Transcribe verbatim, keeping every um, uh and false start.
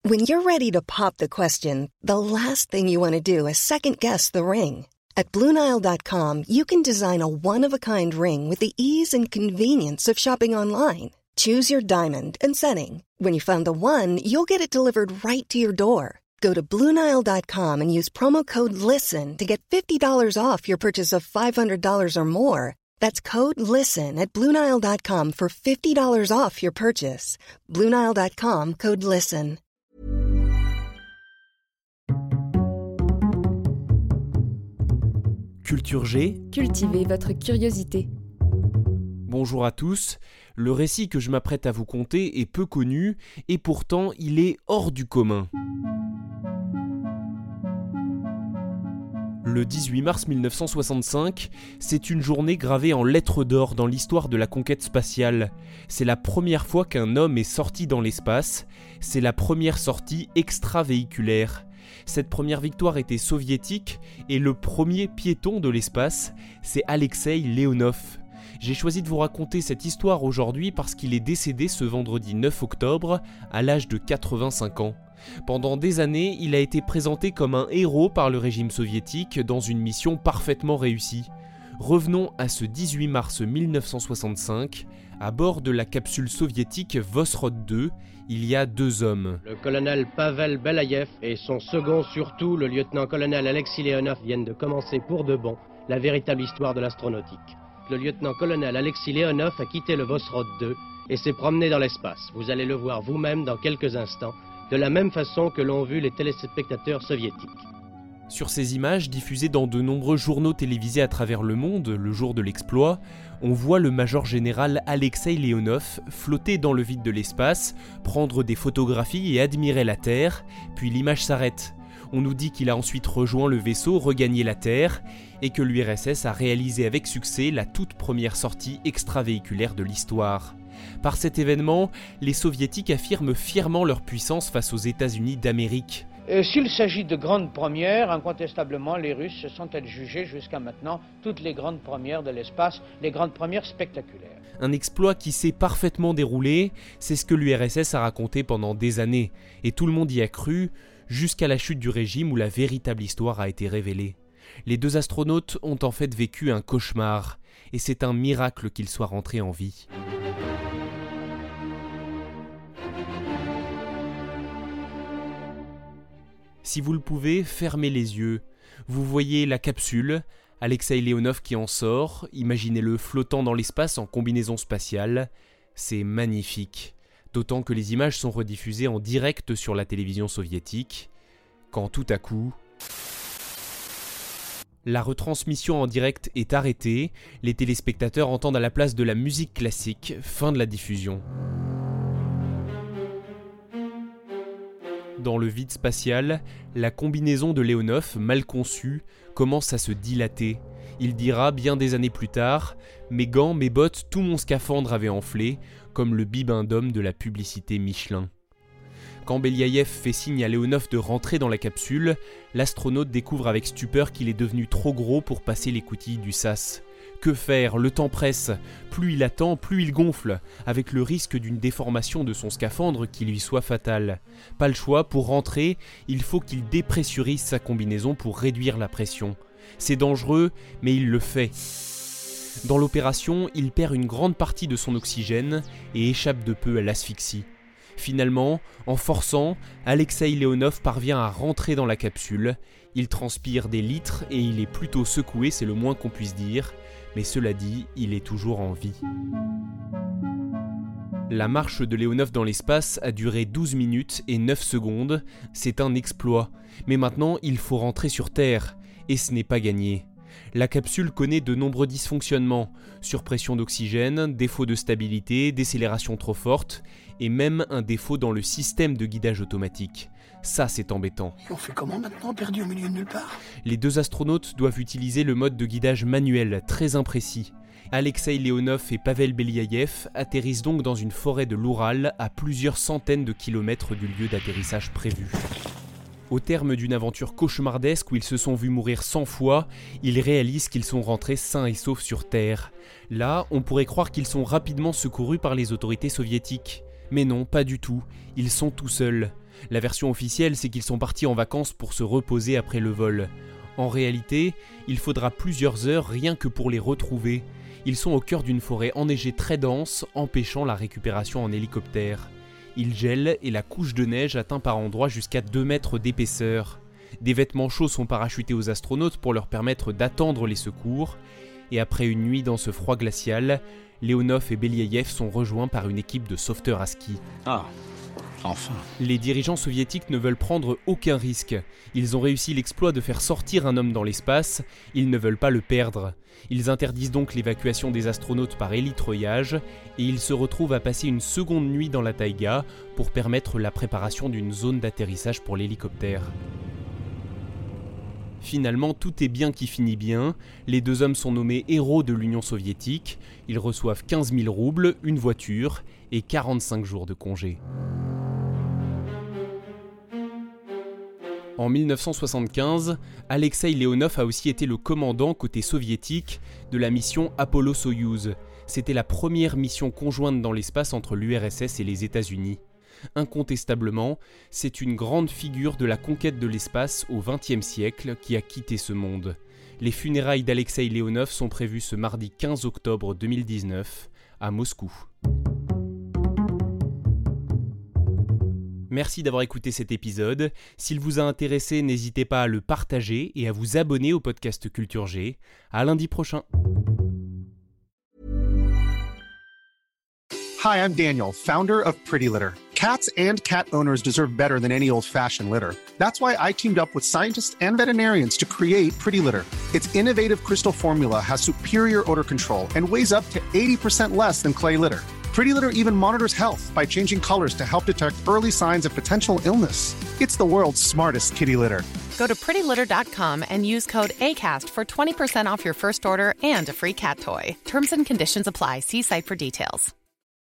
When you're ready to pop the question, the last thing you want to do is second-guess the ring. At Blue Nile dot com, you can design a one-of-a-kind ring with the ease and convenience of shopping online. Choose your diamond and setting. When you find the one, you'll get it delivered right to your door. Go to Blue Nile dot com and use promo code LISTEN to get fifty dollars off your purchase of five hundred dollars or more. That's code LISTEN at Blue Nile dot com for fifty dollars off your purchase. Blue Nile dot com, code LISTEN. Culture G. Cultivez votre curiosité. Bonjour à tous. Le récit que je m'apprête à vous conter est peu connu et pourtant il est hors du commun. Le dix-huit mars mille neuf cent soixante-cinq, c'est une journée gravée en lettres d'or dans l'histoire de la conquête spatiale. C'est la première fois qu'un homme est sorti dans l'espace, c'est la première sortie extravéhiculaire. Cette première victoire était soviétique et le premier piéton de l'espace, c'est Alexeï Leonov. J'ai choisi de vous raconter cette histoire aujourd'hui parce qu'il est décédé ce vendredi neuf octobre à l'âge de quatre-vingt-cinq ans. Pendant des années, il a été présenté comme un héros par le régime soviétique dans une mission parfaitement réussie. Revenons à ce dix-huit mars mille neuf cent soixante-cinq, à bord de la capsule soviétique Vosrod deux, il y a deux hommes. Le colonel Pavel Belaïev et son second surtout, le lieutenant-colonel Alexis Leonov, viennent de commencer pour de bon la véritable histoire de l'astronautique. Le lieutenant-colonel Alexis Leonov a quitté le Vosrod deux et s'est promené dans l'espace. Vous allez le voir vous-même dans quelques instants, de la même façon que l'ont vu les téléspectateurs soviétiques. Sur ces images, diffusées dans de nombreux journaux télévisés à travers le monde, le jour de l'exploit, on voit le major général Alexeï Leonov flotter dans le vide de l'espace, prendre des photographies et admirer la Terre, puis l'image s'arrête. On nous dit qu'il a ensuite rejoint le vaisseau, regagné la Terre, et que l'U R S S a réalisé avec succès la toute première sortie extravéhiculaire de l'histoire. Par cet événement, les soviétiques affirment fièrement leur puissance face aux États-Unis d'Amérique. Euh, s'il s'agit de grandes premières, incontestablement, les Russes se sont adjugés jusqu'à maintenant toutes les grandes premières de l'espace, les grandes premières spectaculaires. Un exploit qui s'est parfaitement déroulé, c'est ce que l'U R S S a raconté pendant des années, et tout le monde y a cru, jusqu'à la chute du régime où la véritable histoire a été révélée. Les deux astronautes ont en fait vécu un cauchemar, et c'est un miracle qu'ils soient rentrés en vie. Si vous le pouvez, fermez les yeux. Vous voyez la capsule, Alexeï Leonov qui en sort, imaginez-le flottant dans l'espace en combinaison spatiale. C'est magnifique, d'autant que les images sont rediffusées en direct sur la télévision soviétique, quand tout à coup... La retransmission en direct est arrêtée, les téléspectateurs entendent à la place de la musique classique, fin de la diffusion. Dans le vide spatial, la combinaison de Leonov, mal conçue, commence à se dilater. Il dira bien des années plus tard « Mes gants, mes bottes, tout mon scaphandre avait enflé, comme le bibendum de la publicité Michelin ». Quand Beliaïev fait signe à Leonov de rentrer dans la capsule, l'astronaute découvre avec stupeur qu'il est devenu trop gros pour passer l'écoutille du sas. Que faire ? Le temps presse. Plus il attend, plus il gonfle, avec le risque d'une déformation de son scaphandre qui lui soit fatale. Pas le choix, pour rentrer, il faut qu'il dépressurise sa combinaison pour réduire la pression. C'est dangereux, mais il le fait. Dans l'opération, il perd une grande partie de son oxygène et échappe de peu à l'asphyxie. Finalement, en forçant, Alexeï Leonov parvient à rentrer dans la capsule. Il transpire des litres et il est plutôt secoué, c'est le moins qu'on puisse dire. Mais cela dit, il est toujours en vie. La marche de Leonov dans l'espace a duré douze minutes et neuf secondes. C'est un exploit. Mais maintenant, il faut rentrer sur Terre. Et ce n'est pas gagné. La capsule connaît de nombreux dysfonctionnements, surpression d'oxygène, défaut de stabilité, décélération trop forte, et même un défaut dans le système de guidage automatique. Ça, c'est embêtant. Et on fait comment maintenant, perdu au milieu de nulle part ? Les deux astronautes doivent utiliser le mode de guidage manuel, très imprécis. Alexeï Leonov et Pavel Beliaïev atterrissent donc dans une forêt de l'Oural à plusieurs centaines de kilomètres du lieu d'atterrissage prévu. Au terme d'une aventure cauchemardesque où ils se sont vus mourir cent fois, ils réalisent qu'ils sont rentrés sains et saufs sur Terre. Là, on pourrait croire qu'ils sont rapidement secourus par les autorités soviétiques. Mais non, pas du tout. Ils sont tout seuls. La version officielle, c'est qu'ils sont partis en vacances pour se reposer après le vol. En réalité, il faudra plusieurs heures rien que pour les retrouver. Ils sont au cœur d'une forêt enneigée très dense, empêchant la récupération en hélicoptère. Il gèle et la couche de neige atteint par endroits jusqu'à deux mètres d'épaisseur. Des vêtements chauds sont parachutés aux astronautes pour leur permettre d'attendre les secours. Et après une nuit dans ce froid glacial, Leonov et Belyayev sont rejoints par une équipe de sauveteurs à ski. Ah, enfin. Les dirigeants soviétiques ne veulent prendre aucun risque. Ils ont réussi l'exploit de faire sortir un homme dans l'espace, ils ne veulent pas le perdre. Ils interdisent donc l'évacuation des astronautes par hélitreuillage et ils se retrouvent à passer une seconde nuit dans la taïga pour permettre la préparation d'une zone d'atterrissage pour l'hélicoptère. Finalement, tout est bien qui finit bien. Les deux hommes sont nommés héros de l'Union soviétique. Ils reçoivent quinze mille roubles, une voiture et quarante-cinq jours de congé. En mille neuf cent soixante-quinze, Alexei Leonov a aussi été le commandant côté soviétique de la mission Apollo-Soyouz. C'était la première mission conjointe dans l'espace entre l'U R S S et les États-Unis. Incontestablement, c'est une grande figure de la conquête de l'espace au vingtième siècle qui a quitté ce monde. Les funérailles d'Alexei Leonov sont prévues ce mardi quinze octobre deux mille dix-neuf à Moscou. Merci d'avoir écouté cet épisode. S'il vous a intéressé, n'hésitez pas à le partager et à vous abonner au podcast Culture G. À lundi prochain. Hi, I'm Daniel, founder of Pretty Litter. Cats and cat owners deserve better than any old-fashioned litter. That's why I teamed up with scientists and veterinarians to create Pretty Litter. Its innovative crystal formula has superior odor control and weighs up to eighty percent less than clay litter. Pretty Litter even monitors health by changing colors to help detect early signs of potential illness. It's the world's smartest kitty litter. Go to pretty litter dot com and use code ACAST for twenty percent off your first order and a free cat toy. Terms and conditions apply. See site for details.